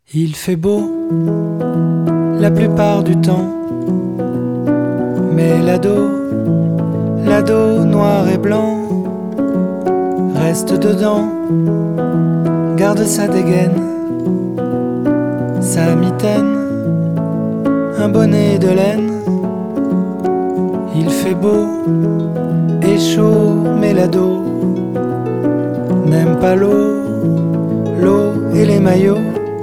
Il fait beau la plupart du temps, mais l'ado noir et blanc reste dedans, garde sa dégaine, sa mitaine, un bonnet de laine. Il fait beau et chaud, mais l'ado n'aime pas l'eau et les maillots.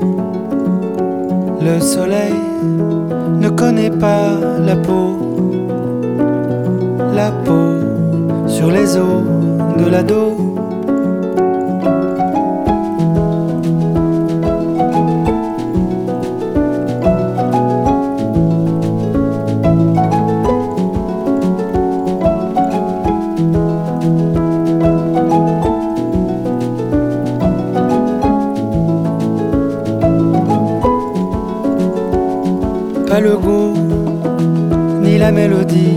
Le soleil ne connaît pas la peau sur les os de l'ado. Pas le goût, ni la mélodie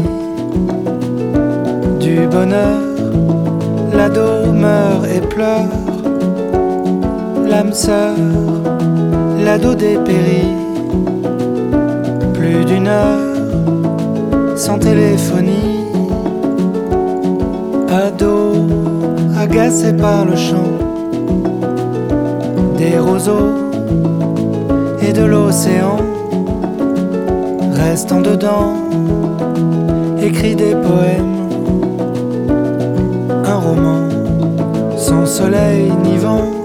du bonheur. L'ado meurt et pleure, l'âme sœur, l'ado dépérit. Plus d'une heure sans téléphonie. Ado agacé par le chant des roseaux et de l'océan. Restant dedans, écrit des poèmes, un roman sans soleil ni vent.